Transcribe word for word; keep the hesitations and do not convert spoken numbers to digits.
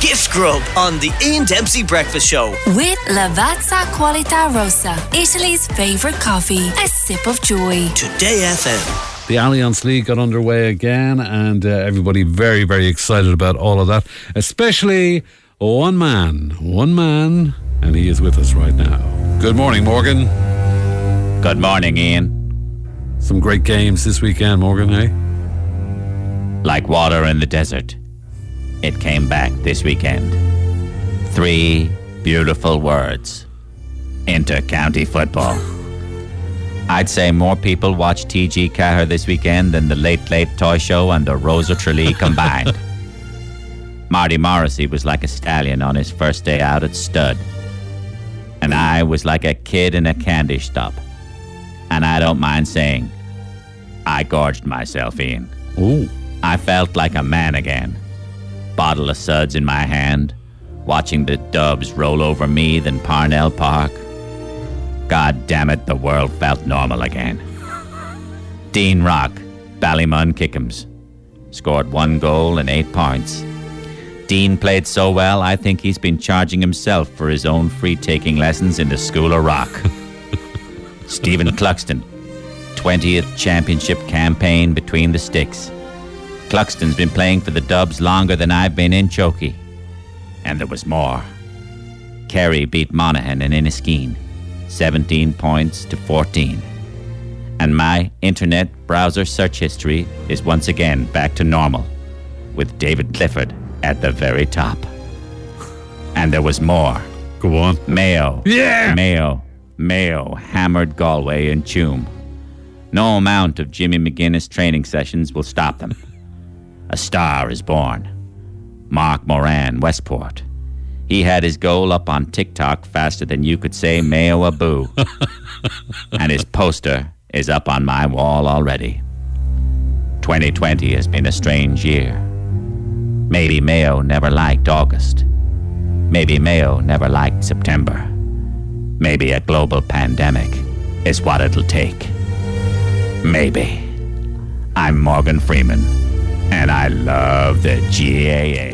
Gift Grub on the Ian Dempsey Breakfast Show. With Lavazza Qualità Rossa, Italy's favourite coffee. A sip of joy. Today F M. The Allianz League got underway again, and uh, everybody very, very excited about all of that. Especially one man, one man, and he is with us right now. Good morning, Morgan. Good morning, Ian. Some great games this weekend, Morgan, hey? Like water in the desert, it came back this weekend. Three beautiful words. Inter-county football. I'd say more people watched T G Cahir this weekend than the Late Late Toy Show and the Rosa Tralee combined. Marty Morrissey was like a stallion on his first day out at stud. And I was like a kid in a candy shop. And I don't mind saying, I gorged myself, Ian. Ooh. I felt like a man again. Bottle of suds in my hand, watching the Dubs roll over Meath and Parnell Park. God damn it, the world felt normal again. Dean Rock, Ballymun Kickham's, scored one goal and eight points. Dean played so well, I think he's been charging himself for his own free-taking lessons in the School of Rock. Stephen Cluxton, twentieth championship campaign between the sticks. Cluxton's been playing for the Dubs longer than I've been in Chokey. And there was more. Kerry beat Monaghan and Inniskeen, seventeen points to fourteen. And my internet browser search history is once again back to normal, with David Clifford at the very top. And there was more. Go on. Mayo. Yeah! Mayo. Mayo hammered Galway and Tuam. No amount of Jimmy McGuinness training sessions will stop them. A star is born. Mark Moran, Westport. He had his goal up on TikTok faster than you could say Mayo a boo. And his poster is up on my wall already. twenty twenty has been a strange year. Maybe Mayo never liked August. Maybe Mayo never liked September. Maybe a global pandemic is what it'll take. Maybe. I'm Morgan Freeman, and I love the G A A.